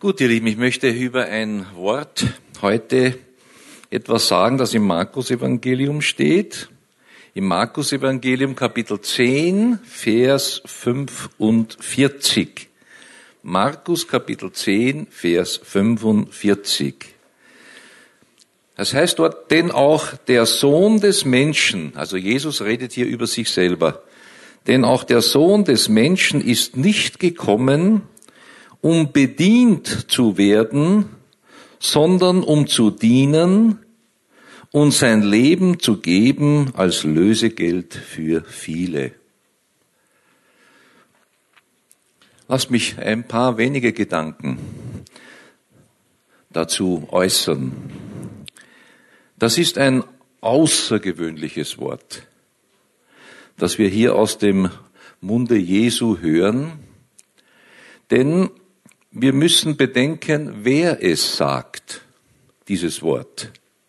Gut, ihr Lieben, ich möchte über ein Wort heute etwas sagen, das im Markus-Evangelium steht. Im Markus-Evangelium Kapitel 10, Vers 45. Markus Kapitel 10, Vers 45. Das heißt dort, denn auch der Sohn des Menschen, also Jesus redet hier über sich selber, denn auch der Sohn des Menschen ist nicht gekommen, um bedient zu werden, sondern um zu dienen und sein Leben zu geben als Lösegeld für viele. Lass mich ein paar wenige Gedanken dazu äußern. Das ist ein außergewöhnliches Wort, das wir hier aus dem Munde Jesu hören, denn wir müssen bedenken, wer es sagt, dieses Wort.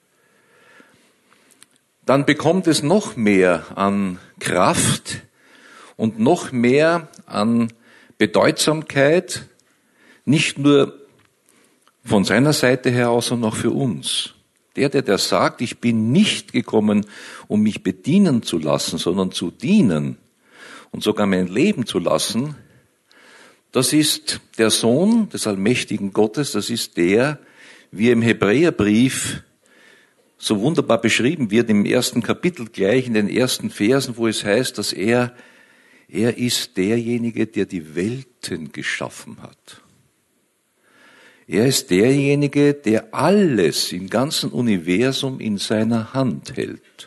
Dann bekommt es noch mehr an Kraft und noch mehr an Bedeutsamkeit, nicht nur von seiner Seite her aus, sondern auch für uns. Der sagt, ich bin nicht gekommen, um mich bedienen zu lassen, sondern zu dienen und sogar mein Leben zu lassen, das ist der Sohn des allmächtigen Gottes, das ist der, wie im Hebräerbrief so wunderbar beschrieben wird, im ersten Kapitel gleich, in den ersten Versen, wo es heißt, dass er ist derjenige, der die Welten geschaffen hat. Er ist derjenige, der alles im ganzen Universum in seiner Hand hält.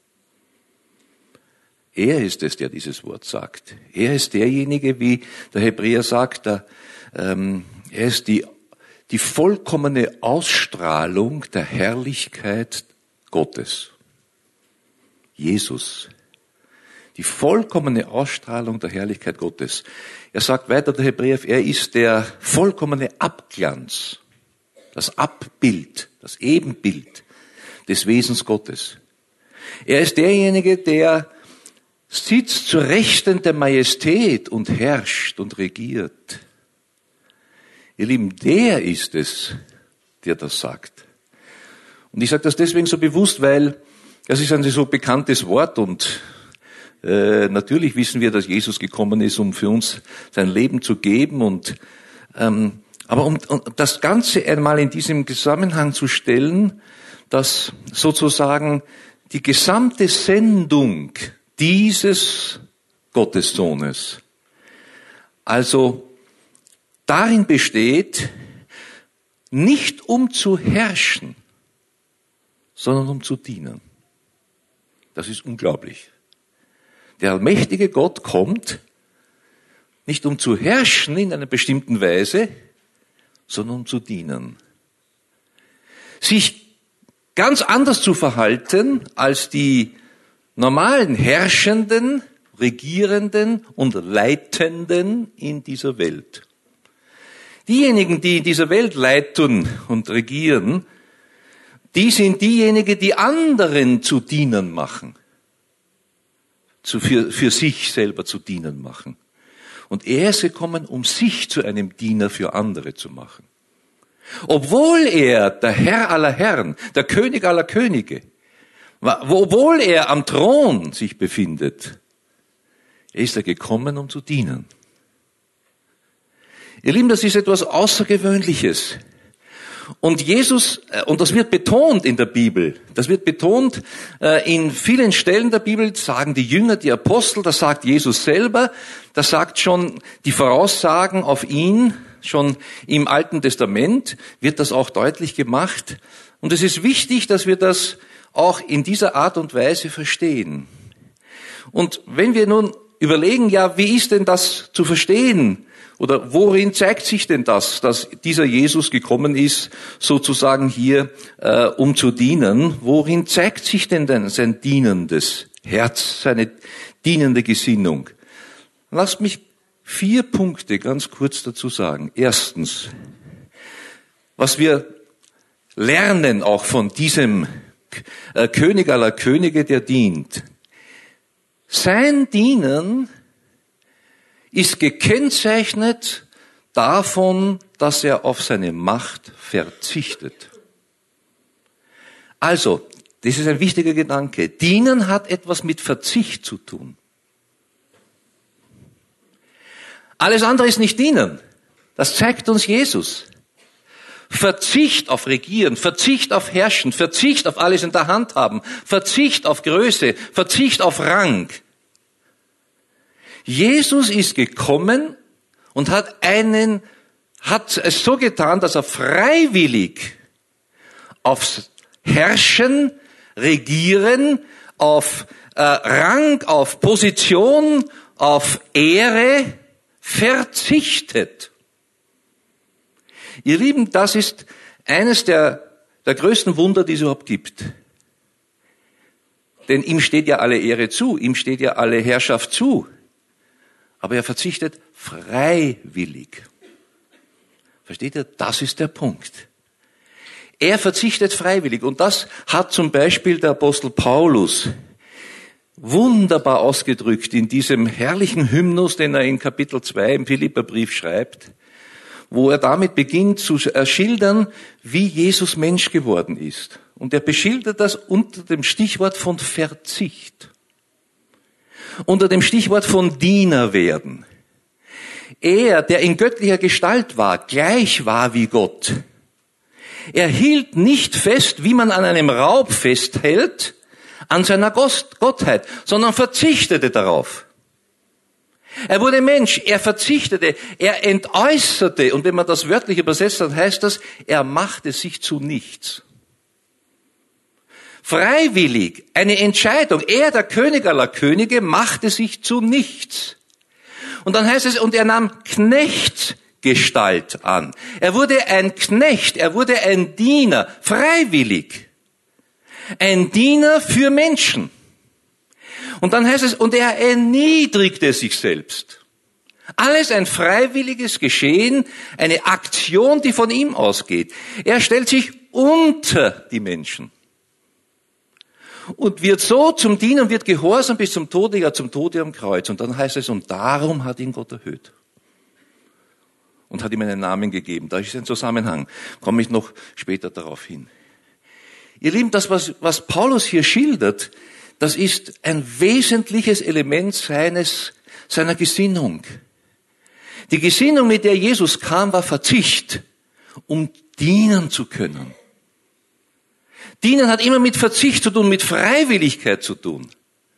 Er ist es, der dieses Wort sagt. Er ist derjenige, wie der Hebräer sagt, er ist die vollkommene Ausstrahlung der Herrlichkeit Gottes. Jesus. Die vollkommene Ausstrahlung der Herrlichkeit Gottes. Er sagt weiter, der Hebräer, er ist der vollkommene Abglanz, das Abbild, das Ebenbild des Wesens Gottes. Er ist derjenige, der sitzt zur Rechten der Majestät und herrscht und regiert. Ihr Lieben, der ist es, der das sagt. Und ich sage das deswegen so bewusst, weil das ist ein so bekanntes Wort und natürlich wissen wir, dass Jesus gekommen ist, um für uns sein Leben zu geben aber um das Ganze einmal in diesem Zusammenhang zu stellen, dass sozusagen die gesamte Sendung dieses Gottessohnes also darin besteht, nicht um zu herrschen, sondern um zu dienen. Das ist unglaublich. Der allmächtige Gott kommt nicht um zu herrschen in einer bestimmten Weise, sondern um zu dienen. Sich ganz anders zu verhalten als die normalen Herrschenden, Regierenden und Leitenden in dieser Welt. Diejenigen, die in dieser Welt leiten und regieren, die sind diejenigen, die anderen zu dienen machen. Für sich selber zu dienen machen. Und er ist gekommen, um sich zu einem Diener für andere zu machen. Obwohl er der Herr aller Herren, der König aller Könige, obwohl er am Thron sich befindet, ist er gekommen, um zu dienen. Ihr Lieben, das ist etwas Außergewöhnliches. Und Jesus, und das wird betont in der Bibel, das wird betont in vielen Stellen der Bibel, sagen die Jünger, die Apostel, das sagt Jesus selber, das sagt schon die Voraussagen auf ihn, schon im Alten Testament wird das auch deutlich gemacht. Und es ist wichtig, dass wir das auch in dieser Art und Weise verstehen. Und wenn wir nun überlegen, ja, wie ist denn das zu verstehen? Oder worin zeigt sich denn das, dass dieser Jesus gekommen ist, sozusagen hier, um zu dienen? Worin zeigt sich denn sein dienendes Herz, seine dienende Gesinnung? Lasst mich 4 Punkte ganz kurz dazu sagen. Erstens, was wir lernen auch von diesem König aller Könige, der dient. Sein Dienen ist gekennzeichnet davon, dass er auf seine Macht verzichtet. Also, das ist ein wichtiger Gedanke. Dienen hat etwas mit Verzicht zu tun. Alles andere ist nicht dienen. Das zeigt uns Jesus. Verzicht auf Regieren, Verzicht auf Herrschen, Verzicht auf alles in der Hand haben, Verzicht auf Größe, Verzicht auf Rang. Jesus ist gekommen und hat es so getan, dass er freiwillig aufs Herrschen, Regieren, auf Rang, auf Position, auf Ehre verzichtet. Ihr Lieben, das ist eines der größten Wunder, die es überhaupt gibt. Denn ihm steht ja alle Ehre zu, ihm steht ja alle Herrschaft zu. Aber er verzichtet freiwillig. Versteht ihr? Das ist der Punkt. Er verzichtet freiwillig. Und das hat zum Beispiel der Apostel Paulus wunderbar ausgedrückt in diesem herrlichen Hymnus, den er in Kapitel 2 im Philipperbrief schreibt, wo er damit beginnt zu schildern, wie Jesus Mensch geworden ist. Und er beschildert das unter dem Stichwort von Verzicht. Unter dem Stichwort von Diener werden. Er, der in göttlicher Gestalt war, gleich war wie Gott. Er hielt nicht fest, wie man an einem Raub festhält, an seiner Gottheit, sondern verzichtete darauf. Er wurde Mensch, er verzichtete, er entäußerte, und wenn man das wörtlich übersetzt, dann heißt das, er machte sich zu nichts. Freiwillig, eine Entscheidung, er, der König aller Könige, machte sich zu nichts. Und dann heißt es, und er nahm Knechtgestalt an. Er wurde ein Knecht, er wurde ein Diener, freiwillig. Ein Diener für Menschen. Und dann heißt es, und er erniedrigte sich selbst. Alles ein freiwilliges Geschehen, eine Aktion, die von ihm ausgeht. Er stellt sich unter die Menschen. Und wird so zum Diener, wird gehorsam bis zum Tode, ja zum Tode am Kreuz. Und dann heißt es, und darum hat ihn Gott erhöht. Und hat ihm einen Namen gegeben. Da ist ein Zusammenhang. Komme ich noch später darauf hin. Ihr Lieben, das, was Paulus hier schildert, das ist ein wesentliches Element seiner Gesinnung. Die Gesinnung, mit der Jesus kam, war Verzicht, um dienen zu können. Dienen hat immer mit Verzicht zu tun, mit Freiwilligkeit zu tun.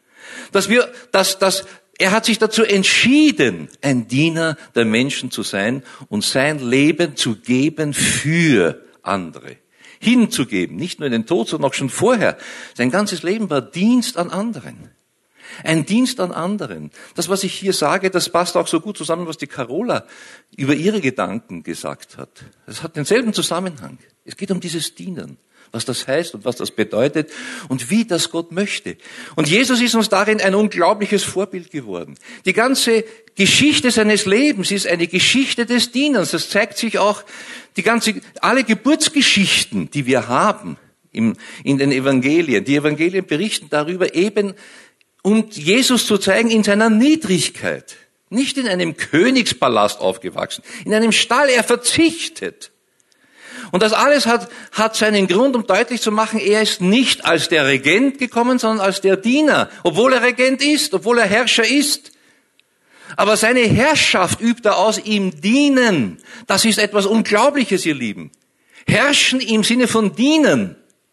Er hat sich dazu entschieden, ein Diener der Menschen zu sein und sein Leben zu geben für andere. Hinzugeben, nicht nur in den Tod, sondern auch schon vorher. Sein ganzes Leben war Dienst an anderen. Ein Dienst an anderen. Das, was ich hier sage, das passt auch so gut zusammen, was die Carola über ihre Gedanken gesagt hat. Es hat denselben Zusammenhang. Es geht um dieses Dienen. Was das heißt und was das bedeutet und wie das Gott möchte. Und Jesus ist uns darin ein unglaubliches Vorbild geworden. Die ganze Geschichte seines Lebens ist eine Geschichte des Dienens. Das zeigt sich auch alle Geburtsgeschichten, die wir haben in den Evangelien. Die Evangelien berichten darüber eben, um Jesus zu zeigen in seiner Niedrigkeit. Nicht in einem Königspalast aufgewachsen, in einem Stall. Er verzichtet. Und das alles hat seinen Grund, um deutlich zu machen, er ist nicht als der Regent gekommen, sondern als der Diener, obwohl er Regent ist, obwohl er Herrscher ist. Aber seine Herrschaft übt er aus, ihm dienen. Das ist etwas Unglaubliches, ihr Lieben. Herrschen im Sinne von dienen.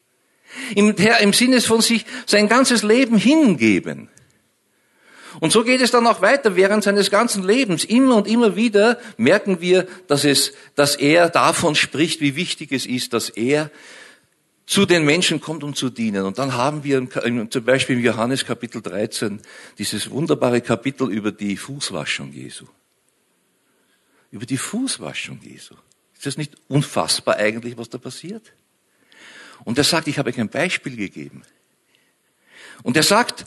Im Sinne von sich sein ganzes Leben hingeben. Und so geht es dann auch weiter während seines ganzen Lebens. Immer und immer wieder merken wir, dass er davon spricht, wie wichtig es ist, dass er zu den Menschen kommt, um zu dienen. Und dann haben wir zum Beispiel in Johannes Kapitel 13 dieses wunderbare Kapitel über die Fußwaschung Jesu. Über die Fußwaschung Jesu. Ist das nicht unfassbar eigentlich, was da passiert? Und er sagt, ich habe euch ein Beispiel gegeben. Und er sagt,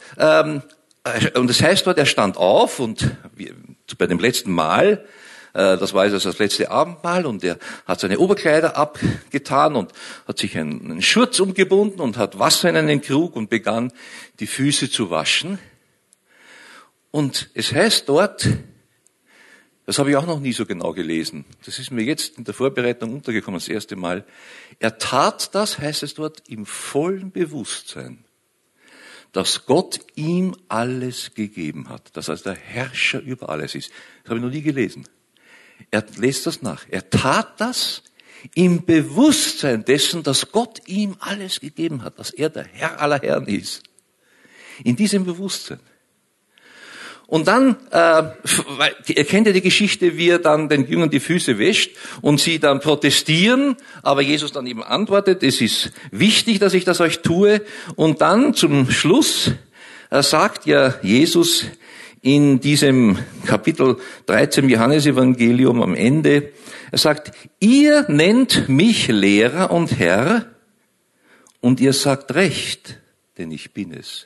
und das heißt dort, er stand auf und bei dem letzten Mahl, das war also das letzte Abendmahl, und er hat seine Oberkleider abgetan und hat sich einen Schurz umgebunden und hat Wasser in einen Krug und begann, die Füße zu waschen. Und es heißt dort, Das habe ich auch noch nie so genau gelesen. Das ist mir jetzt in der Vorbereitung untergekommen, das erste Mal. Er tat das, heißt es dort, im vollen Bewusstsein, dass Gott ihm alles gegeben hat, dass er der Herrscher über alles ist. Das habe ich noch nie gelesen. Er lässt das nach. Er tat das im Bewusstsein dessen, dass Gott ihm alles gegeben hat, dass er der Herr aller Herren ist. In diesem Bewusstsein. Und dann, ihr kennt ja die Geschichte, wie er dann den Jüngern die Füße wäscht und sie dann protestieren, aber Jesus dann eben antwortet, es ist wichtig, dass ich das euch tue. Und dann zum Schluss sagt ja Jesus in diesem Kapitel 13 Johannesevangelium am Ende, er sagt, ihr nennt mich Lehrer und Herr und ihr sagt recht, denn ich bin es.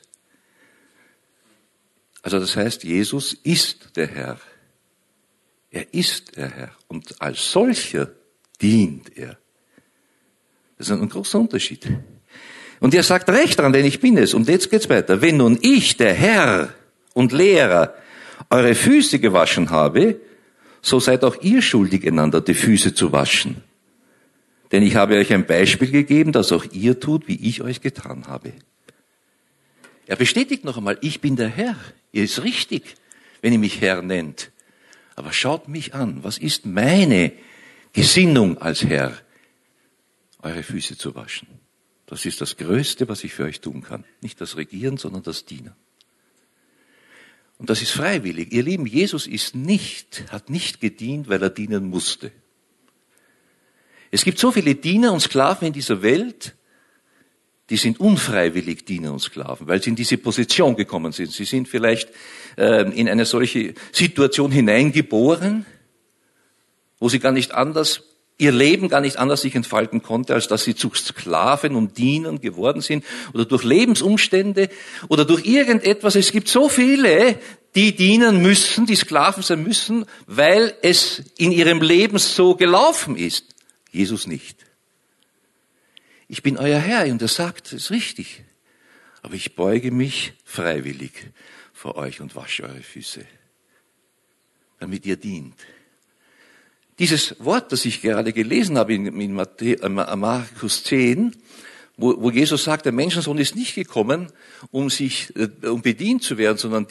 Also das heißt, Jesus ist der Herr. Er ist der Herr. Und als solcher dient er. Das ist ein großer Unterschied. Und er sagt recht dran, denn ich bin es. Und jetzt geht's weiter. Wenn nun ich, der Herr und Lehrer, eure Füße gewaschen habe, so seid auch ihr schuldig, einander die Füße zu waschen. Denn ich habe euch ein Beispiel gegeben, das auch ihr tut, wie ich euch getan habe. Er bestätigt noch einmal, ich bin der Herr. Ihr ist richtig, wenn ihr mich Herr nennt. Aber schaut mich an, was ist meine Gesinnung als Herr? Eure Füße zu waschen. Das ist das Größte, was ich für euch tun kann. Nicht das Regieren, sondern das Dienen. Und das ist freiwillig. Ihr Lieben, Jesus hat nicht gedient, weil er dienen musste. Es gibt so viele Diener und Sklaven in dieser Welt, die sind unfreiwillig Diener und Sklaven, weil sie in diese Position gekommen sind. Sie sind vielleicht in eine solche Situation hineingeboren, wo sie ihr Leben gar nicht anders sich entfalten konnte, als dass sie zu Sklaven und Dienern geworden sind oder durch Lebensumstände oder durch irgendetwas. Es gibt so viele, die dienen müssen, die Sklaven sein müssen, weil es in ihrem Leben so gelaufen ist. Jesus nicht. Ich bin euer Herr und er sagt, das ist richtig. Aber ich beuge mich freiwillig vor euch und wasche eure Füße, damit ihr dient. Dieses Wort, das ich gerade gelesen habe in Markus 10, wo Jesus sagt, der Menschensohn ist nicht gekommen, um bedient zu werden, sondern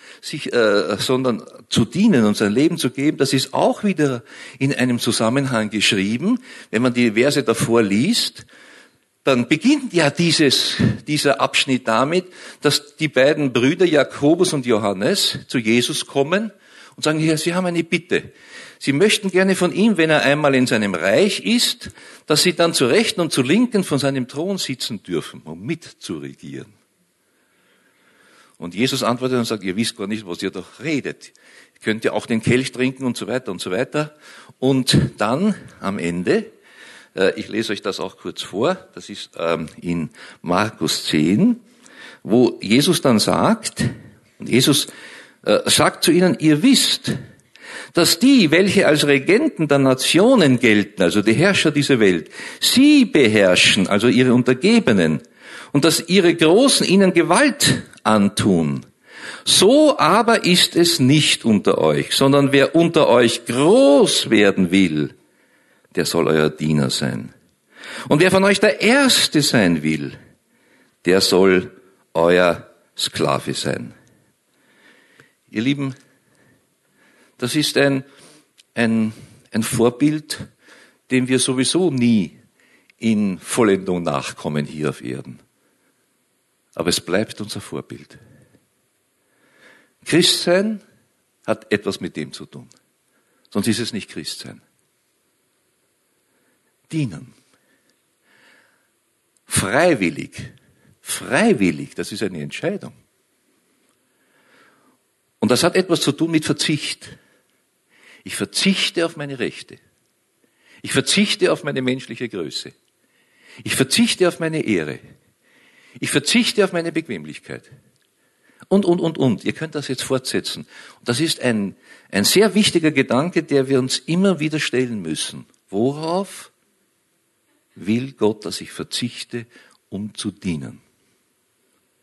zu dienen und sein Leben zu geben, das ist auch wieder in einem Zusammenhang geschrieben. Wenn man die Verse davor liest, dann beginnt ja dieser Abschnitt damit, dass die beiden Brüder Jakobus und Johannes zu Jesus kommen und sagen, ja, sie haben eine Bitte. Sie möchten gerne von ihm, wenn er einmal in seinem Reich ist, dass sie dann zu Rechten und zu Linken von seinem Thron sitzen dürfen, um mitzuregieren. Und Jesus antwortet und sagt, ihr wisst gar nicht, was ihr doch redet. Ihr könnt ja auch den Kelch trinken und so weiter und so weiter. Und dann am Ende, ich lese euch das auch kurz vor, das ist in Markus 10, wo Jesus dann sagt, und Jesus sagt zu ihnen, ihr wisst, dass die, welche als Regenten der Nationen gelten, also die Herrscher dieser Welt, sie beherrschen, also ihre Untergebenen, und dass ihre Großen ihnen Gewalt antun. So aber ist es nicht unter euch, sondern wer unter euch groß werden will, der soll euer Diener sein. Und wer von euch der Erste sein will, der soll euer Sklave sein. Ihr Lieben, das ist ein Vorbild, dem wir sowieso nie in Vollendung nachkommen hier auf Erden. Aber es bleibt unser Vorbild. Christsein hat etwas mit dem zu tun. Sonst ist es nicht Christsein. Dienen. Freiwillig. Freiwillig, das ist eine Entscheidung. Und das hat etwas zu tun mit Verzicht. Ich verzichte auf meine Rechte. Ich verzichte auf meine menschliche Größe. Ich verzichte auf meine Ehre. Ich verzichte auf meine Bequemlichkeit. Und. Ihr könnt das jetzt fortsetzen. Und das ist ein sehr wichtiger Gedanke, der wir uns immer wieder stellen müssen. Worauf will Gott, dass ich verzichte, um zu dienen?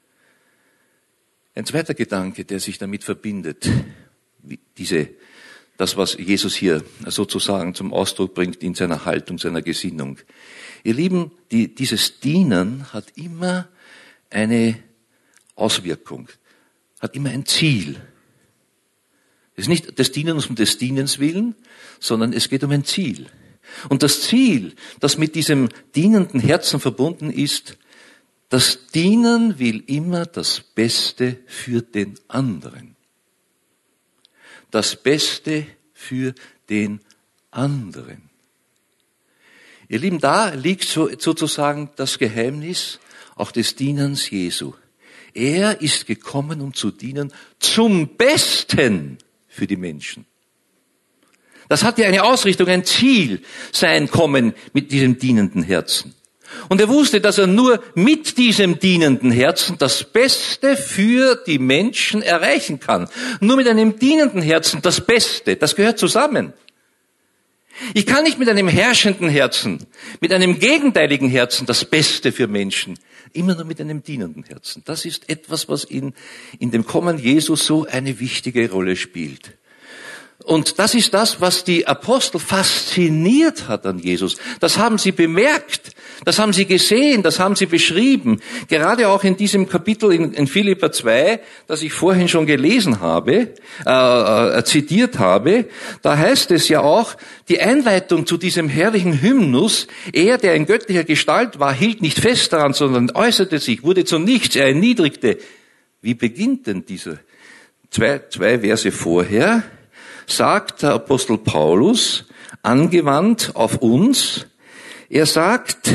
Ein zweiter Gedanke, der sich damit verbindet, diese das, was Jesus hier sozusagen zum Ausdruck bringt in seiner Haltung, seiner Gesinnung. Ihr Lieben, dieses Dienen hat immer eine Auswirkung, hat immer ein Ziel. Es ist nicht das Dienen um des Dienens willen, sondern es geht um ein Ziel. Und das Ziel, das mit diesem dienenden Herzen verbunden ist, das Dienen will immer das Beste für den anderen. Das Beste für den anderen. Ihr Lieben, da liegt sozusagen das Geheimnis auch des Dienens Jesu. Er ist gekommen, um zu dienen zum Besten für die Menschen. Das hat ja eine Ausrichtung, ein Ziel, sein Kommen mit diesem dienenden Herzen. Und er wusste, dass er nur mit diesem dienenden Herzen das Beste für die Menschen erreichen kann. Nur mit einem dienenden Herzen das Beste, das gehört zusammen. Ich kann nicht mit einem herrschenden Herzen, mit einem gegenteiligen Herzen das Beste für Menschen, immer nur mit einem dienenden Herzen. Das ist etwas, was in dem Kommen Jesu so eine wichtige Rolle spielt. Und das ist das, was die Apostel fasziniert hat an Jesus. Das haben sie bemerkt, das haben sie gesehen, das haben sie beschrieben. Gerade auch in diesem Kapitel in Philipper 2, das ich vorhin schon gelesen habe, zitiert habe, da heißt es ja auch, die Einleitung zu diesem herrlichen Hymnus, er, der in göttlicher Gestalt war, hielt nicht fest daran, sondern äußerte sich, wurde zu nichts, er erniedrigte. Wie beginnt denn diese zwei Verse vorher? Sagt der Apostel Paulus, angewandt auf uns, er sagt,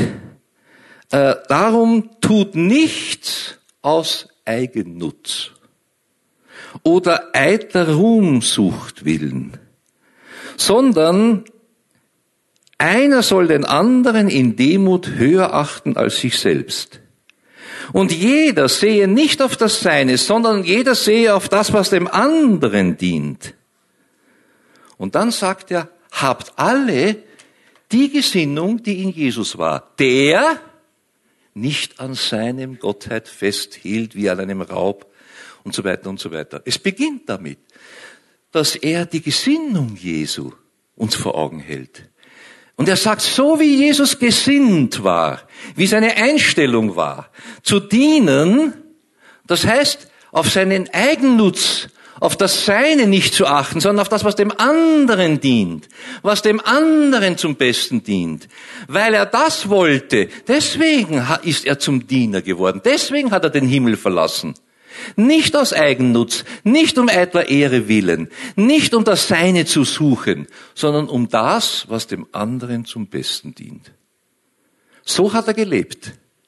darum tut nichts aus Eigennutz oder eitler Ruhmsucht willen, sondern einer soll den anderen in Demut höher achten als sich selbst. Und jeder sehe nicht auf das Seine, sondern jeder sehe auf das, was dem anderen dient. Und dann sagt er, habt alle die Gesinnung, die in Jesus war, der nicht an seinem Gottheit festhielt, wie an einem Raub und so weiter und so weiter. Es beginnt damit, dass er die Gesinnung Jesu uns vor Augen hält. Und er sagt, so wie Jesus gesinnt war, wie seine Einstellung war, zu dienen, das heißt, auf seinen Eigennutz, auf das Seine nicht zu achten, sondern auf das, was dem anderen dient, was dem anderen zum Besten dient. Weil er das wollte, deswegen ist er zum Diener geworden, deswegen hat er den Himmel verlassen. Nicht aus Eigennutz, nicht um eitler Ehre willen, nicht um das Seine zu suchen, sondern um das, was dem anderen zum Besten dient. So hat er gelebt.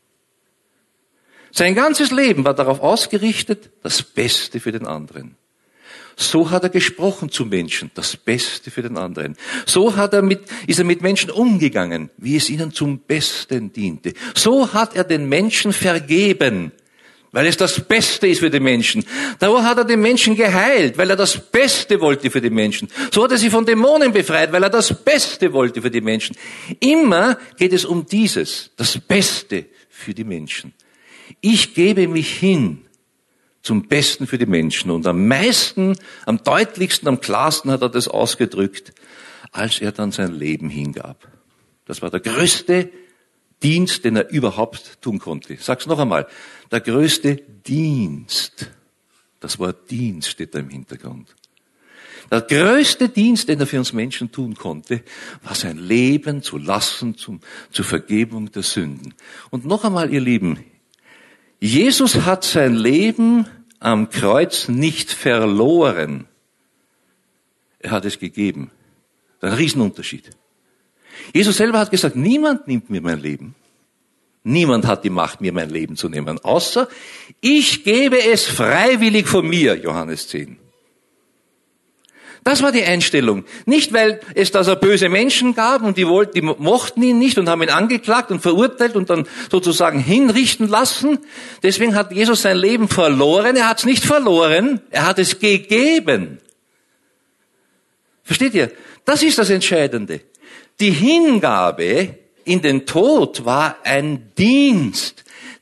Sein ganzes Leben war darauf ausgerichtet, das Beste für den anderen. So hat er gesprochen zu Menschen, das Beste für den anderen. So ist er mit Menschen umgegangen, wie es ihnen zum Besten diente. So hat er den Menschen vergeben, weil es das Beste ist für die Menschen. So hat er den Menschen geheilt, weil er das Beste wollte für die Menschen. So hat er sie von Dämonen befreit, weil er das Beste wollte für die Menschen. Immer geht es um dieses, das Beste für die Menschen. Ich gebe mich hin zum Besten für die Menschen. Und am meisten, am deutlichsten, am klarsten hat er das ausgedrückt, als er dann sein Leben hingab. Das war der größte Dienst, den er überhaupt tun konnte. Ich sag's noch einmal. Der größte Dienst. Das Wort Dienst steht da im Hintergrund. Der größte Dienst, den er für uns Menschen tun konnte, war sein Leben zu lassen zur Vergebung der Sünden. Und noch einmal, ihr Lieben, Jesus hat sein Leben am Kreuz nicht verloren. Er hat es gegeben. Ein Riesenunterschied. Jesus selber hat gesagt, niemand nimmt mir mein Leben. Niemand hat die Macht, mir mein Leben zu nehmen, außer ich gebe es freiwillig von mir, Johannes 10. Das war die Einstellung. Nicht, weil es da so böse Menschen gab und die mochten ihn nicht und haben ihn angeklagt und verurteilt und dann sozusagen hinrichten lassen. Deswegen hat Jesus sein Leben verloren. Er hat es nicht verloren, er hat es gegeben. Versteht ihr? Das ist das Entscheidende. Die Hingabe in den Tod war ein Dienst,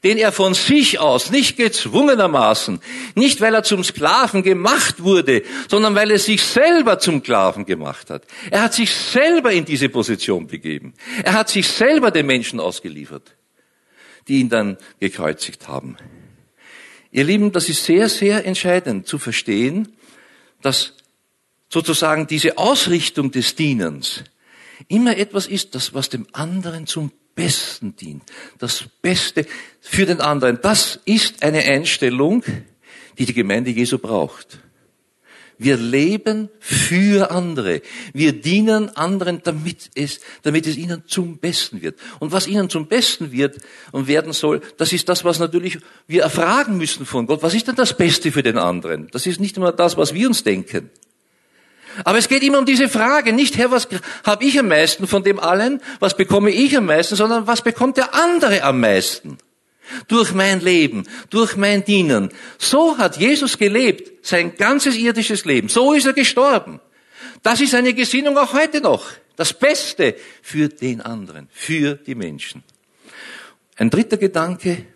den er von sich aus, nicht gezwungenermaßen, nicht weil er zum Sklaven gemacht wurde, sondern weil er sich selber zum Sklaven gemacht hat. Er hat sich selber in diese Position begeben. Er hat sich selber den Menschen ausgeliefert, die ihn dann gekreuzigt haben. Ihr Lieben, das ist sehr, sehr entscheidend zu verstehen, dass sozusagen diese Ausrichtung des Dienens immer etwas ist, das was dem anderen zum Besten dient. Das Beste für den anderen. Das ist eine Einstellung, die die Gemeinde Jesu braucht. Wir leben für andere. Wir dienen anderen, damit es ihnen zum Besten wird. Und was ihnen zum Besten wird und werden soll, das ist das, was natürlich wir erfragen müssen von Gott. Was ist denn das Beste für den anderen? Das ist nicht immer das, was wir uns denken. Aber es geht immer um diese Frage, nicht, Herr, was habe ich am meisten von dem allen, was bekomme ich am meisten, sondern was bekommt der andere am meisten? Durch mein Leben, durch mein Dienen. So hat Jesus gelebt, sein ganzes irdisches Leben. So ist er gestorben. Das ist eine Gesinnung auch heute noch. Das Beste für den anderen, für die Menschen. Ein dritter Gedanke.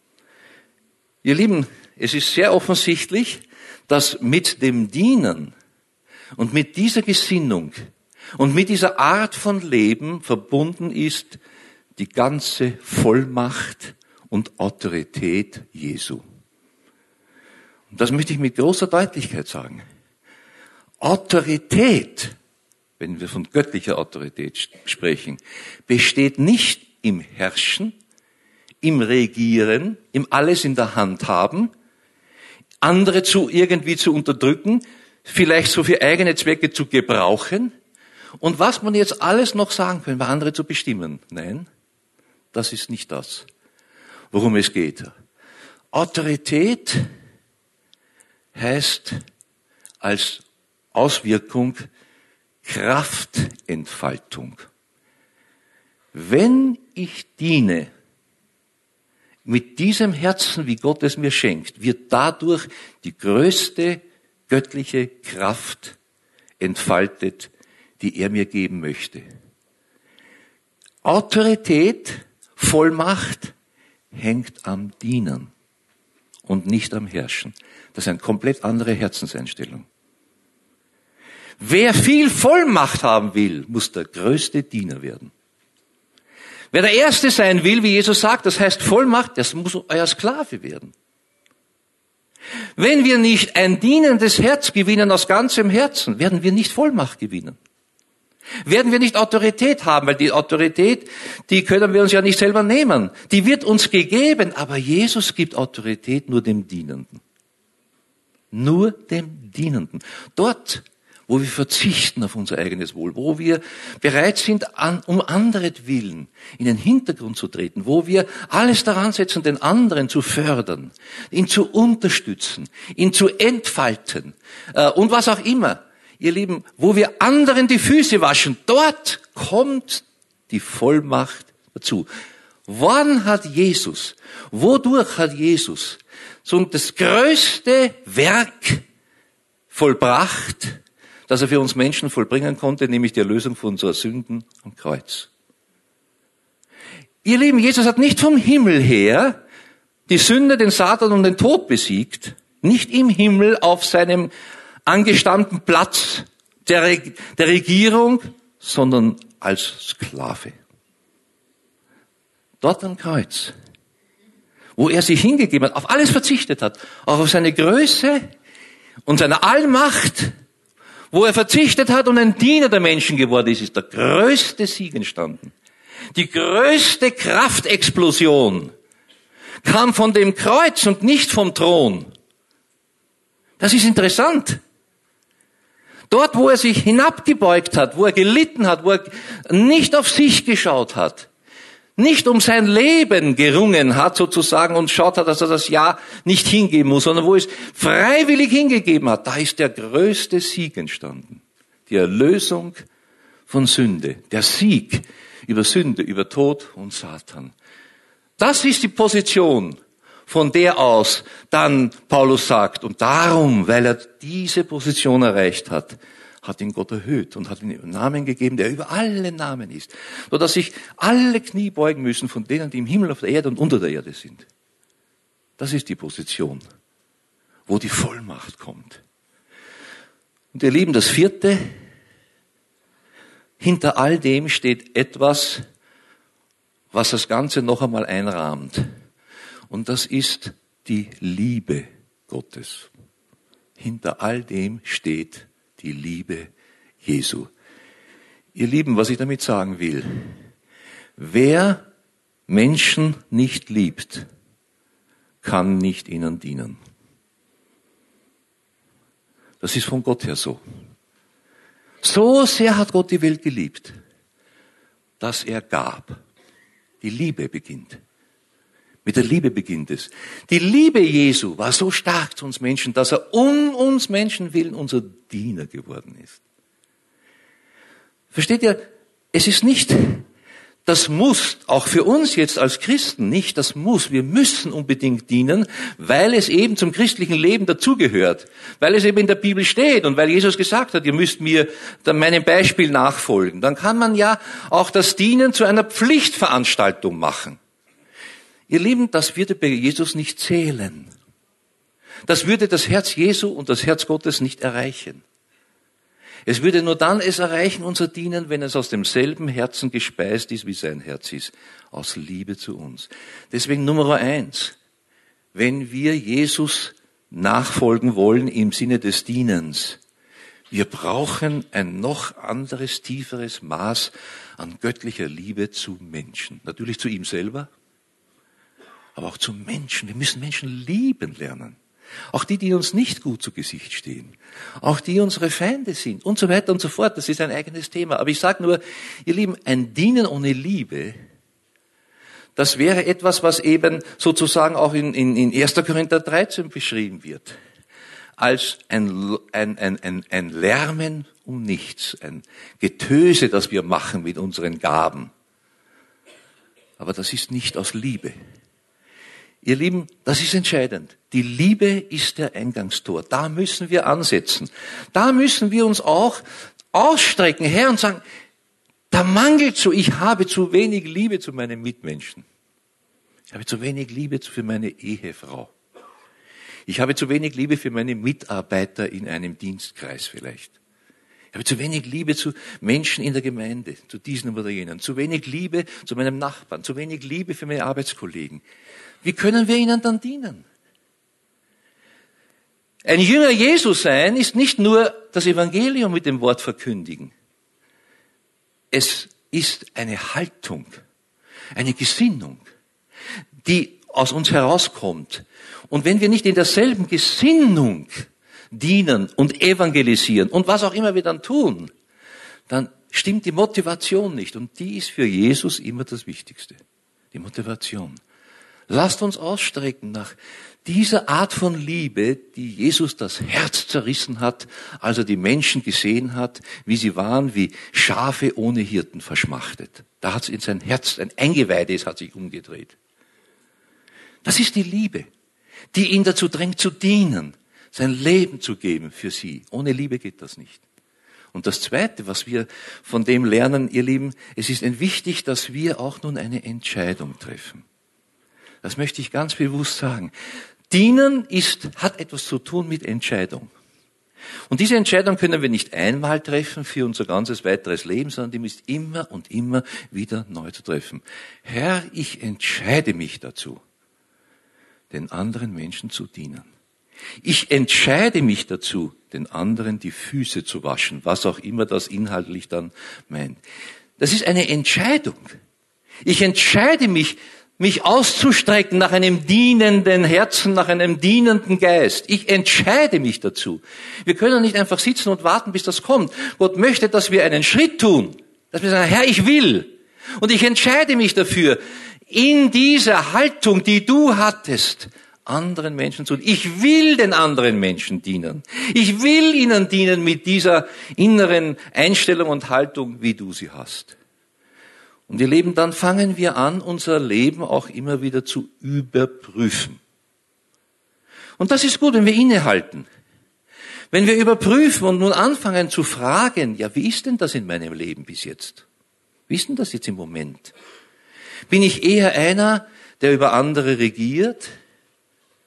Ihr Lieben, es ist sehr offensichtlich, dass mit dem Dienen und mit dieser Gesinnung und mit dieser Art von Leben verbunden ist die ganze Vollmacht und Autorität Jesu. Und das möchte ich mit großer Deutlichkeit sagen. Autorität, wenn wir von göttlicher Autorität sprechen, besteht nicht im Herrschen, im Regieren, im alles in der Hand haben, andere irgendwie zu unterdrücken, vielleicht so für eigene Zwecke zu gebrauchen und was man jetzt alles noch sagen können, war andere zu bestimmen. Nein, das ist nicht das, worum es geht. Autorität heißt als Auswirkung Kraftentfaltung. Wenn ich diene mit diesem Herzen, wie Gott es mir schenkt, wird dadurch die größte göttliche Kraft entfaltet, die er mir geben möchte. Autorität, Vollmacht hängt am Dienen und nicht am Herrschen. Das ist eine komplett andere Herzenseinstellung. Wer viel Vollmacht haben will, muss der größte Diener werden. Wer der Erste sein will, wie Jesus sagt, das heißt Vollmacht, das muss euer Sklave werden. Wenn wir nicht ein dienendes Herz gewinnen aus ganzem Herzen, werden wir nicht Vollmacht gewinnen. Werden wir nicht Autorität haben, weil die Autorität, die können wir uns ja nicht selber nehmen. Die wird uns gegeben, aber Jesus gibt Autorität nur dem Dienenden. Nur dem Dienenden. Dort, wo wir verzichten auf unser eigenes Wohl, wo wir bereit sind, um anderetwillen in den Hintergrund zu treten, wo wir alles daran setzen, den anderen zu fördern, ihn zu unterstützen, ihn zu entfalten und was auch immer. Ihr Lieben, wo wir anderen die Füße waschen, dort kommt die Vollmacht dazu. Wann hat Jesus, wodurch hat Jesus so das größte Werk vollbracht, das er für uns Menschen vollbringen konnte, nämlich die Erlösung von unserer Sünden am Kreuz? Ihr Lieben, Jesus hat nicht vom Himmel her die Sünde, den Satan und den Tod besiegt, nicht im Himmel auf seinem angestammten Platz der Regierung, sondern als Sklave. Dort am Kreuz, wo er sich hingegeben hat, auf alles verzichtet hat, auch auf seine Größe und seine Allmacht, wo er verzichtet hat und ein Diener der Menschen geworden ist, ist der größte Sieg entstanden. Die größte Kraftexplosion kam von dem Kreuz und nicht vom Thron. Das ist interessant. Dort, wo er sich hinabgebeugt hat, wo er gelitten hat, wo er nicht auf sich geschaut hat, nicht um sein Leben gerungen hat sozusagen und schaut hat, dass er das Ja nicht hingeben muss, sondern wo er es freiwillig hingegeben hat, da ist der größte Sieg entstanden. Die Erlösung von Sünde, der Sieg über Sünde, über Tod und Satan. Das ist die Position, von der aus dann Paulus sagt, und darum, weil er diese Position erreicht hat, hat ihn Gott erhöht und hat ihm einen Namen gegeben, der über alle Namen ist, sodass sich alle Knie beugen müssen von denen, die im Himmel, auf der Erde und unter der Erde sind. Das ist die Position, wo die Vollmacht kommt. Und ihr Lieben, das vierte, hinter all dem steht etwas, was das Ganze noch einmal einrahmt. Und das ist die Liebe Gottes. Hinter all dem steht die Liebe Jesu. Ihr Lieben, was ich damit sagen will, wer Menschen nicht liebt, kann nicht ihnen dienen. Das ist von Gott her so. So sehr hat Gott die Welt geliebt, dass er gab. Die Liebe beginnt. Mit der Liebe beginnt es. Die Liebe Jesu war so stark zu uns Menschen, dass er um uns Menschen willen unser Diener geworden ist. Versteht ihr? Es ist nicht das Muss, auch für uns jetzt als Christen nicht das Muss. Wir müssen unbedingt dienen, weil es eben zum christlichen Leben dazugehört. Weil es eben in der Bibel steht und weil Jesus gesagt hat, ihr müsst mir meinem Beispiel nachfolgen. Dann kann man ja auch das Dienen zu einer Pflichtveranstaltung machen. Ihr Lieben, das würde bei Jesus nicht zählen. Das würde das Herz Jesu und das Herz Gottes nicht erreichen. Es würde nur dann es erreichen, unser Dienen, wenn es aus demselben Herzen gespeist ist, wie sein Herz ist, aus Liebe zu uns. Deswegen Nummer 1, wenn wir Jesus nachfolgen wollen im Sinne des Dienens, wir brauchen ein noch anderes, tieferes Maß an göttlicher Liebe zu Menschen. Natürlich zu ihm selber, aber auch zu Menschen. Wir müssen Menschen lieben lernen. Auch die uns nicht gut zu Gesicht stehen. Auch die unsere Feinde sind und so weiter und so fort. Das ist ein eigenes Thema. Aber ich sage nur, ihr Lieben, ein Dienen ohne Liebe, das wäre etwas, was eben sozusagen auch in 1. Korinther 13 beschrieben wird. Als ein Lärmen um nichts, ein Getöse, das wir machen mit unseren Gaben. Aber das ist nicht aus Liebe. Ihr Lieben, das ist entscheidend. Die Liebe ist der Eingangstor. Da müssen wir ansetzen. Da müssen wir uns auch ausstrecken, Herr, und sagen, da mangelt so, ich habe zu wenig Liebe zu meinen Mitmenschen. Ich habe zu wenig Liebe für meine Ehefrau. Ich habe zu wenig Liebe für meine Mitarbeiter in einem Dienstkreis vielleicht. Ich habe zu wenig Liebe zu Menschen in der Gemeinde, zu diesen oder jenen. Zu wenig Liebe zu meinem Nachbarn, zu wenig Liebe für meine Arbeitskollegen. Wie können wir ihnen dann dienen? Ein Jünger Jesu sein ist nicht nur das Evangelium mit dem Wort verkündigen. Es ist eine Haltung, eine Gesinnung, die aus uns herauskommt. Und wenn wir nicht in derselben Gesinnung dienen und evangelisieren und was auch immer wir dann tun, dann stimmt die Motivation nicht. Und die ist für Jesus immer das Wichtigste. Die Motivation. Lasst uns ausstrecken nach dieser Art von Liebe, die Jesus das Herz zerrissen hat, als er die Menschen gesehen hat, wie sie waren, wie Schafe ohne Hirten verschmachtet. Da hat es in sein Herz, ein Eingeweide, es hat sich umgedreht. Das ist die Liebe, die ihn dazu drängt zu dienen, sein Leben zu geben für sie. Ohne Liebe geht das nicht. Und das Zweite, was wir von dem lernen, ihr Lieben, es ist wichtig, dass wir auch nun eine Entscheidung treffen. Das möchte ich ganz bewusst sagen. Dienen hat etwas zu tun mit Entscheidung. Und diese Entscheidung können wir nicht einmal treffen für unser ganzes weiteres Leben, sondern die ist immer und immer wieder neu zu treffen. Herr, ich entscheide mich dazu, den anderen Menschen zu dienen. Ich entscheide mich dazu, den anderen die Füße zu waschen, was auch immer das inhaltlich dann meint. Das ist eine Entscheidung. Ich entscheide mich auszustrecken nach einem dienenden Herzen, nach einem dienenden Geist. Ich entscheide mich dazu. Wir können nicht einfach sitzen und warten, bis das kommt. Gott möchte, dass wir einen Schritt tun, dass wir sagen, Herr, ich will. Und ich entscheide mich dafür, in dieser Haltung, die du hattest, anderen Menschen zu dienen. Ich will den anderen Menschen dienen. Ich will ihnen dienen mit dieser inneren Einstellung und Haltung, wie du sie hast. Und ihr Lieben, dann fangen wir an, unser Leben auch immer wieder zu überprüfen. Und das ist gut, wenn wir innehalten. Wenn wir überprüfen und nun anfangen zu fragen, ja, wie ist denn das in meinem Leben bis jetzt? Wie ist denn das jetzt im Moment? Bin ich eher einer, der über andere regiert,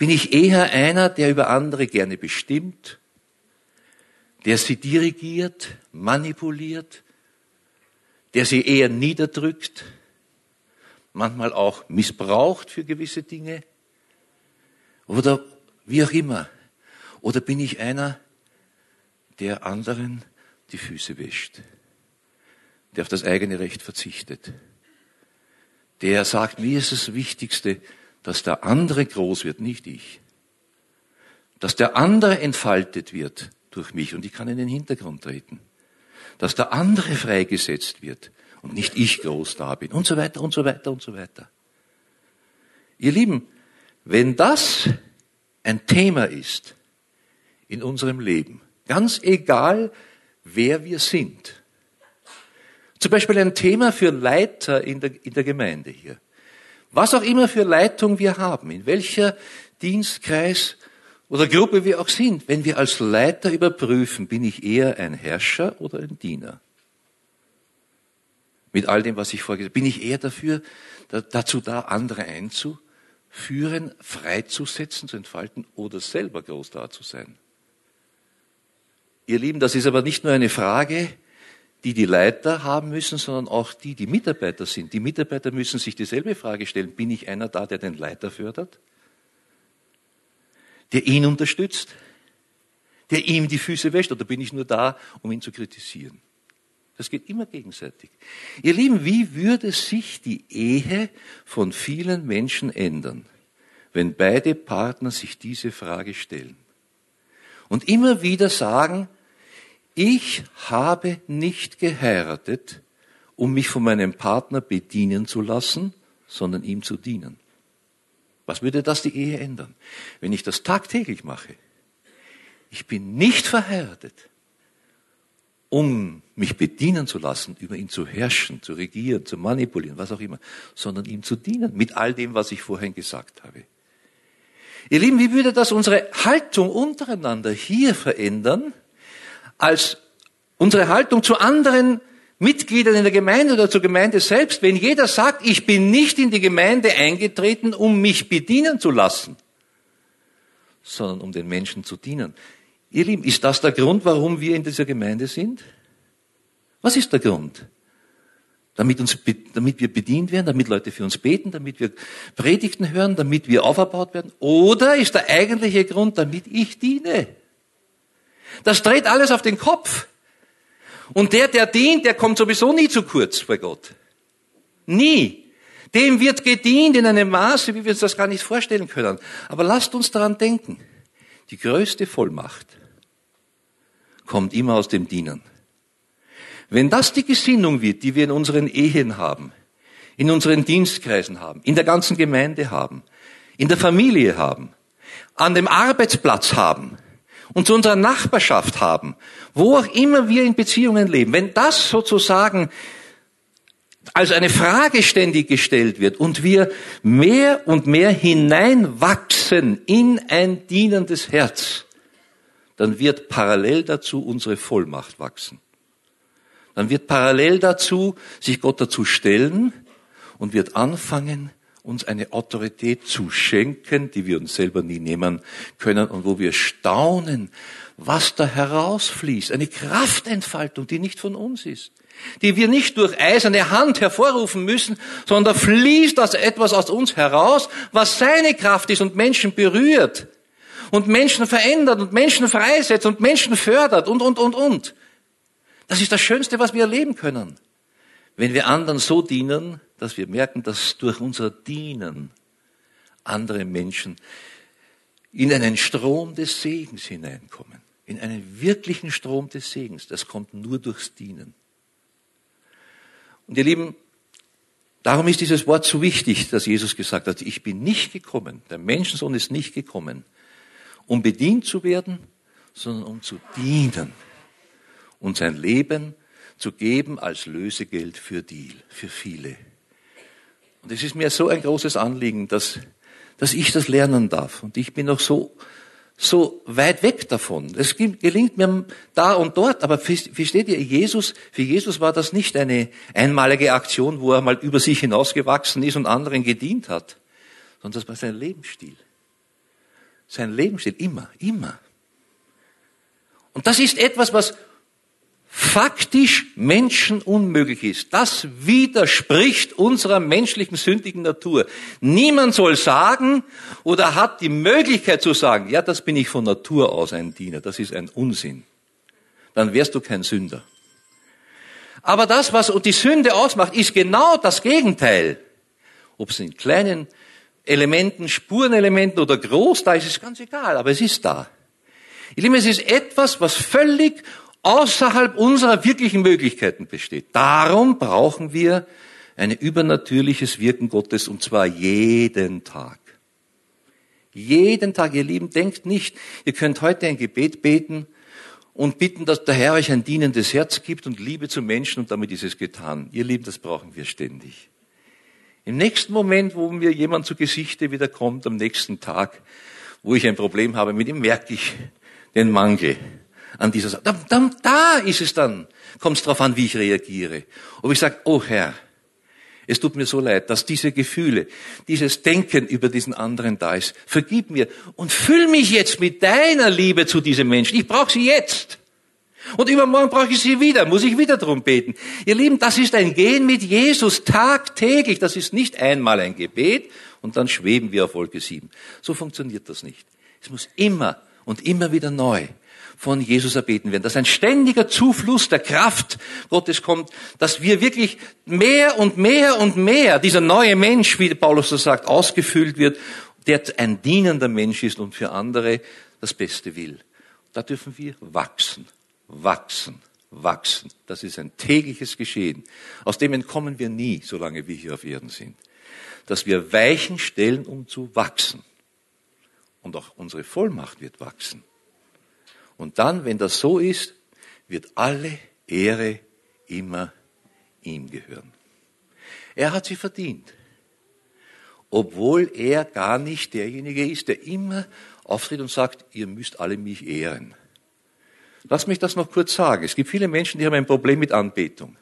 Bin ich eher einer, der über andere gerne bestimmt, der sie dirigiert, manipuliert, der sie eher niederdrückt, manchmal auch missbraucht für gewisse Dinge oder wie auch immer? Oder bin ich einer, der anderen die Füße wäscht, der auf das eigene Recht verzichtet, der sagt, mir ist das Wichtigste, dass der andere groß wird, nicht ich, dass der andere entfaltet wird durch mich und ich kann in den Hintergrund treten, dass der andere freigesetzt wird und nicht ich groß da bin und so weiter und so weiter und so weiter. Ihr Lieben, wenn das ein Thema ist in unserem Leben, ganz egal, wer wir sind, zum Beispiel ein Thema für Leiter in der Gemeinde hier, was auch immer für Leitung wir haben, in welcher Dienstkreis oder Gruppe wir auch sind, wenn wir als Leiter überprüfen, bin ich eher ein Herrscher oder ein Diener? Mit all dem, was ich vorgesagt habe, bin ich eher dazu da, andere einzuführen, freizusetzen, zu entfalten oder selber groß da zu sein? Ihr Lieben, das ist aber nicht nur eine Frage, die Leiter haben müssen, sondern auch die Mitarbeiter sind. Die Mitarbeiter müssen sich dieselbe Frage stellen. Bin ich einer da, der den Leiter fördert? Der ihn unterstützt? Der ihm die Füße wäscht? Oder bin ich nur da, um ihn zu kritisieren? Das geht immer gegenseitig. Ihr Lieben, wie würde sich die Ehe von vielen Menschen ändern, wenn beide Partner sich diese Frage stellen? Und immer wieder sagen, ich habe nicht geheiratet, um mich von meinem Partner bedienen zu lassen, sondern ihm zu dienen. Was würde das die Ehe ändern, wenn ich das tagtäglich mache? Ich bin nicht verheiratet, um mich bedienen zu lassen, über ihn zu herrschen, zu regieren, zu manipulieren, was auch immer, sondern ihm zu dienen, mit all dem, was ich vorhin gesagt habe. Ihr Lieben, wie würde das unsere Haltung untereinander hier verändern, als unsere Haltung zu anderen Mitgliedern in der Gemeinde oder zur Gemeinde selbst, wenn jeder sagt, ich bin nicht in die Gemeinde eingetreten, um mich bedienen zu lassen, sondern um den Menschen zu dienen. Ihr Lieben, ist das der Grund, warum wir in dieser Gemeinde sind? Was ist der Grund? Damit wir bedient werden, damit Leute für uns beten, damit wir Predigten hören, damit wir auferbaut werden? Oder ist der eigentliche Grund, damit ich diene? Das dreht alles auf den Kopf. Und der dient, der kommt sowieso nie zu kurz bei Gott. Nie. Dem wird gedient in einem Maße, wie wir uns das gar nicht vorstellen können. Aber lasst uns daran denken. Die größte Vollmacht kommt immer aus dem Dienen. Wenn das die Gesinnung wird, die wir in unseren Ehen haben, in unseren Dienstkreisen haben, in der ganzen Gemeinde haben, in der Familie haben, an dem Arbeitsplatz haben, und zu unserer Nachbarschaft haben, wo auch immer wir in Beziehungen leben, wenn das sozusagen als eine Frage ständig gestellt wird und wir mehr und mehr hineinwachsen in ein dienendes Herz, dann wird parallel dazu unsere Vollmacht wachsen. Dann wird parallel dazu sich Gott dazu stellen und wird anfangen, uns eine Autorität zu schenken, die wir uns selber nie nehmen können und wo wir staunen, was da herausfließt. Eine Kraftentfaltung, die nicht von uns ist, die wir nicht durch eiserne Hand hervorrufen müssen, sondern da fließt das etwas aus uns heraus, was seine Kraft ist und Menschen berührt und Menschen verändert und Menschen freisetzt und Menschen fördert und. Das ist das Schönste, was wir erleben können. Wenn wir anderen so dienen, dass wir merken, dass durch unser Dienen andere Menschen in einen Strom des Segens hineinkommen. In einen wirklichen Strom des Segens. Das kommt nur durchs Dienen. Und ihr Lieben, darum ist dieses Wort so wichtig, dass Jesus gesagt hat, ich bin nicht gekommen, der Menschensohn ist nicht gekommen, um bedient zu werden, sondern um zu dienen und sein Leben zu geben als Lösegeld für viele. Und es ist mir so ein großes Anliegen, dass ich das lernen darf. Und ich bin noch so weit weg davon. Es gelingt mir da und dort, aber versteht ihr, für Jesus war das nicht eine einmalige Aktion, wo er mal über sich hinausgewachsen ist und anderen gedient hat, sondern das war sein Lebensstil. sein Lebensstil, immer, immer. Und das ist etwas, was faktisch menschenunmöglich ist. Das widerspricht unserer menschlichen, sündigen Natur. Niemand soll sagen oder hat die Möglichkeit zu sagen, ja, das bin ich von Natur aus ein Diener. Das ist ein Unsinn. Dann wärst du kein Sünder. Aber das, was die Sünde ausmacht, ist genau das Gegenteil. Ob es in kleinen Elementen, Spurenelementen oder groß da ist, ist ganz egal, aber es ist da. Ich liebe, es ist etwas, was völlig außerhalb unserer wirklichen Möglichkeiten besteht. Darum brauchen wir ein übernatürliches Wirken Gottes, und zwar jeden Tag. Jeden Tag, ihr Lieben, denkt nicht, ihr könnt heute ein Gebet beten und bitten, dass der Herr euch ein dienendes Herz gibt und Liebe zu Menschen, und damit ist es getan. Ihr Lieben, das brauchen wir ständig. Im nächsten Moment, wo mir jemand zu Gesichte wieder kommt, am nächsten Tag, wo ich ein Problem habe, mit ihm merke ich den Mangel an dieser Sache. Da ist es dann, kommt es darauf an, wie ich reagiere. Ob ich sage, oh Herr, es tut mir so leid, dass diese Gefühle, dieses Denken über diesen anderen da ist. Vergib mir und füll mich jetzt mit deiner Liebe zu diesem Menschen. Ich brauche sie jetzt. Und übermorgen brauche ich sie wieder, muss ich wieder drum beten. Ihr Lieben, das ist ein Gehen mit Jesus tagtäglich. Das ist nicht einmal ein Gebet und dann schweben wir auf Wolke 7. So funktioniert das nicht. Es muss immer und immer wieder neu von Jesus erbeten werden, dass ein ständiger Zufluss der Kraft Gottes kommt, dass wir wirklich mehr und mehr und mehr, dieser neue Mensch, wie Paulus das sagt, ausgefüllt wird, der ein dienender Mensch ist und für andere das Beste will. Da dürfen wir wachsen, wachsen, wachsen. Das ist ein tägliches Geschehen. Aus dem entkommen wir nie, solange wir hier auf Erden sind. Dass wir Weichen stellen, um zu wachsen. Und auch unsere Vollmacht wird wachsen. Und dann, wenn das so ist, wird alle Ehre immer ihm gehören. Er hat sie verdient. Obwohl er gar nicht derjenige ist, der immer auftritt und sagt, ihr müsst alle mich ehren. Lass mich das noch kurz sagen. Es gibt viele Menschen, die haben ein Problem mit Anbetung.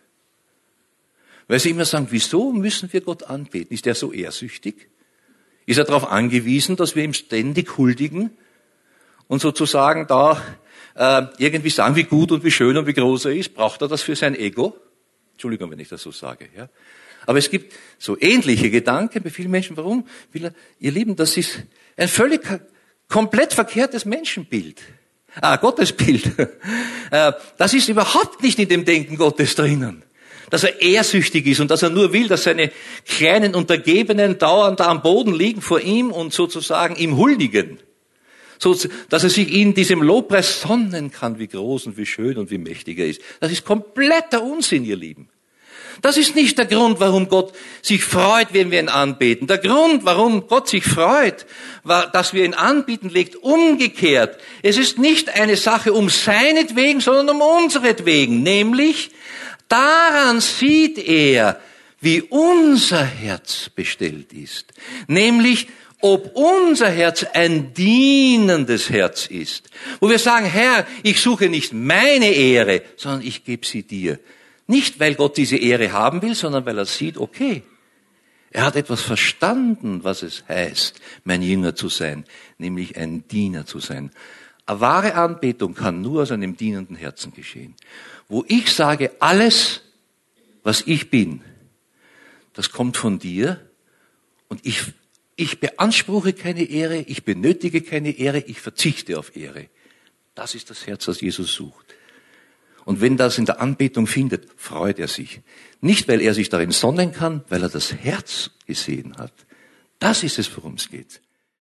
Weil sie immer sagen, wieso müssen wir Gott anbeten? Ist er so ehrsüchtig? Ist er darauf angewiesen, dass wir ihm ständig huldigen und sozusagen da irgendwie sagen, wie gut und wie schön und wie groß er ist? Braucht er das für sein Ego? Entschuldigung, wenn ich das so sage. Ja. Aber es gibt so ähnliche Gedanken bei vielen Menschen. Warum? Ihr Lieben, das ist ein völlig komplett verkehrtes Menschenbild. Gottesbild. Das ist überhaupt nicht in dem Denken Gottes drinnen. Dass er ehrsüchtig ist und dass er nur will, dass seine kleinen Untergebenen dauernd da am Boden liegen vor ihm und sozusagen ihm huldigen. So, dass er sich in diesem Lobpreis sonnen kann, wie groß und wie schön und wie mächtig er ist. Das ist kompletter Unsinn, ihr Lieben. Das ist nicht der Grund, warum Gott sich freut, wenn wir ihn anbeten. Der Grund, warum Gott sich freut, dass wir ihn anbieten, liegt umgekehrt. Es ist nicht eine Sache um seinetwegen, sondern um unseretwegen. Nämlich, daran sieht er, wie unser Herz bestellt ist. Nämlich, ob unser Herz ein dienendes Herz ist. Wo wir sagen, Herr, ich suche nicht meine Ehre, sondern ich gebe sie dir. Nicht, weil Gott diese Ehre haben will, sondern weil er sieht, okay, er hat etwas verstanden, was es heißt, mein Jünger zu sein, nämlich ein Diener zu sein. Eine wahre Anbetung kann nur aus einem dienenden Herzen geschehen. Wo ich sage, alles, was ich bin, das kommt von dir und ich beanspruche keine Ehre, ich benötige keine Ehre, ich verzichte auf Ehre. Das ist das Herz, das Jesus sucht. Und wenn das in der Anbetung findet, freut er sich. Nicht, weil er sich darin sonnen kann, weil er das Herz gesehen hat. Das ist es, worum es geht.